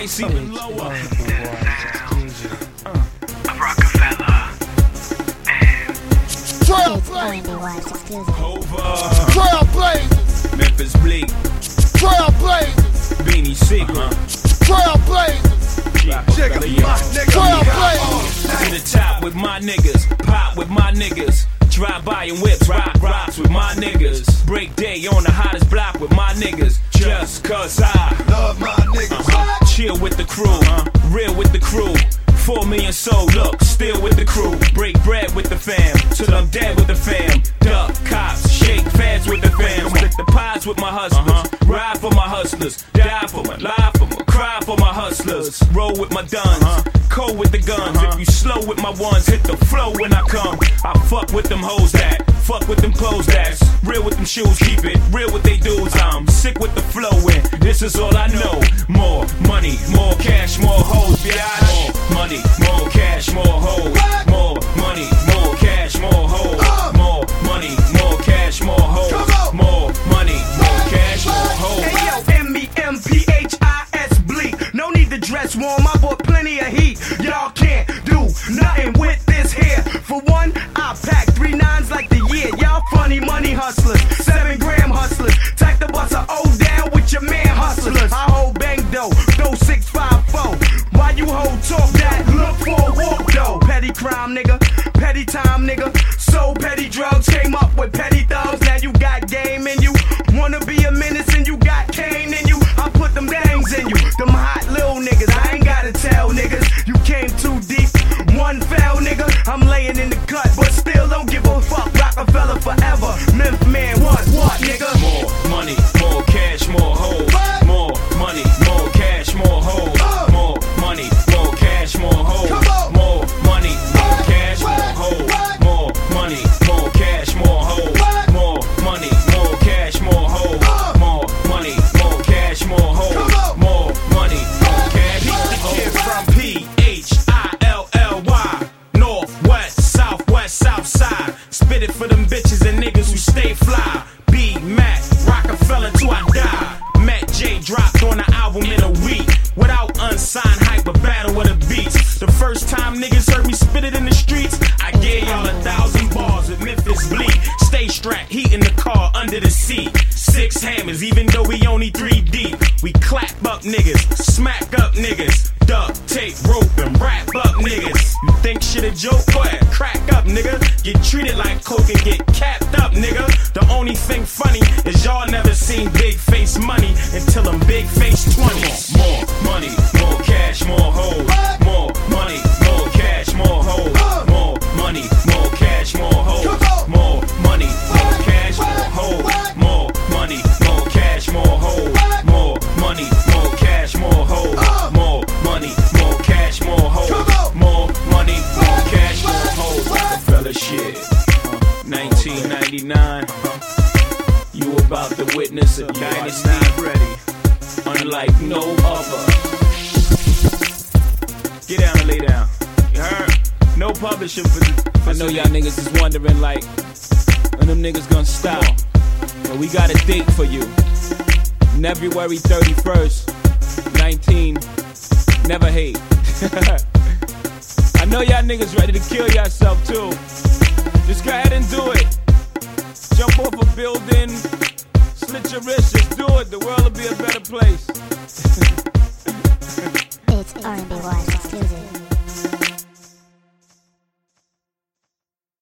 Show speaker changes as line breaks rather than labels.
place even lower.
Rockefeller and
Trailblazers, Memphis Bleak,
Trailblazers,
Beanie Siegel,
Trailblazers,
to the top with my niggas, pop with my niggas. Drive by and whips, rock rocks with my niggas. Break day on the hottest block with my niggas. Just cause I
love my niggas.
Chill with the crew, real with the crew. 4 million soul, look, still with the crew. Break bread with the fam, till I'm dead with the fam. Duck, cops, shake fads with the fam. Split the pies with my hustlers. Ride for my hustlers, die for my, lie for my, cry for my hustlers. Roll with my duns, cold with the guns. If you slow with my ones, hit the flow when I come. I fuck with them hoes that, fuck with them clothes that's real with them shoes, keep it real with they dudes. I'm sick with the flow and this is all I know. More money, more cash, more hoes, bitch. More money, more cash, more hoes. More money, more cash, more hoes. More money, more cash, more hoes. More money, more cash, more hoes.
Hey yo, MEMPHIS Bleak. No need to dress warm, I bought plenty of heat. Y'all can't do nothing with this here. For one, I pack 3 9s like the year. Y'all funny money hustlers, 7 gram hustlers. Type to bust a O down with your man hustlers. I hold bang dough, throw 654. Why you hold talk that? Look for a walk though. Petty crime nigga, petty time nigga. So petty drugs came up with petty thugs. Now you got game in you. Wanna be a menace and you got cane in you. I put them bangs in you. Them hot little niggas, I ain't gotta tell niggas. You came too deep, one fell nigga. I'm laying in the cut, but still don't give a fuck. Rockefeller forever, Memphis man, what nigga?
More money, more cash, more hoes. More money, more cash, more hoes. More money, more cash, more hoes. More money, more cash, more hoes. More money, more cash, more hoes. More money, more cash, more hoes. More money, more cash, more hoes. More money, more cash, more hoes. From PHILLY, Northwest, Southwest, Southside. Spit it for them bitches and niggas who stay fly. B Mac, Rockefeller till I die. Matt J dropped on the album in a week. Without unsigned hype, a battle of the beats. The first time niggas heard me spit it in the streets, I gave y'all 1,000 bars with Memphis Bleak. Stay strapped, heat in the car, under the seat. 6 hammers, even though we only 3 deep. We clap up niggas, smack up niggas. Duct tape, rope, and wrap up niggas. You think shit a joke? Go ahead, crack up nigga. Get treated like coke and get capped up nigga. The only thing funny is y'all never seen big face money until I'm big face 20s. More money, more cash, more hoes. More money, more cash, more hoes. More money, more cash, more hoes. More money, more cash, more hoes. More money, more cash, more hoes. More money, more cash, more hoes. More money, more cash, more hoes. More money, more cash, more hoes. Rockefeller shit. 1999. You about to witness a dynasty ready, unlike no other. Get down and lay down. You heard? No publishing for I know y'all niggas is wondering like, when them niggas gonna stop? But we got a date for you. February 31st, 19. Never hate. I know y'all niggas ready to kill yourself too. Just go ahead and do it. Jump off a building, slit your wrist, just do it. The world will be a better place.
It's R&B Wise exclusive.